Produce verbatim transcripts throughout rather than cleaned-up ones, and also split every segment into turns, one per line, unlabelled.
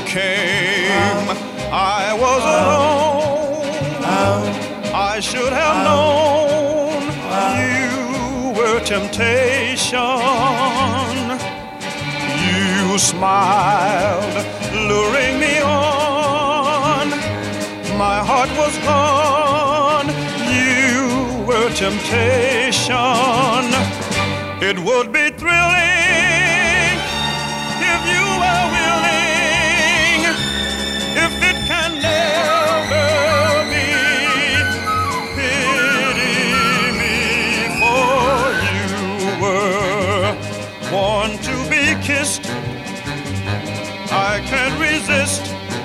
came, I was alone. I should have known you were temptation. You smiled, luring me on. My heart was gone. You were temptation. It would be thrilling if you were willing, if it can never be. Pity me, for you were born to be kissed. I can't resist.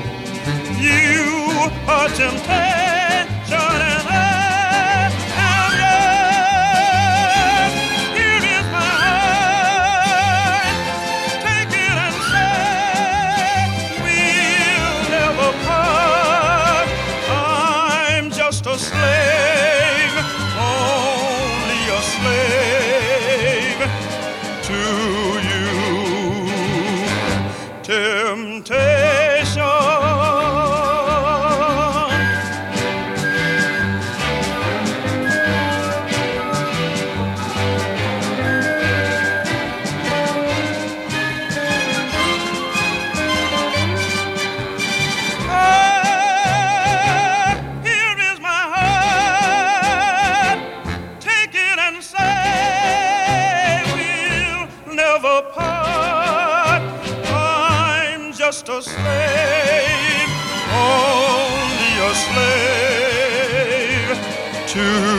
You are temptation, and I am yours. Here is my heart. Take it and say we'll never part. I'm just a slave, only a slave to you. Temptation. Apart. I'm just a slave, only a slave to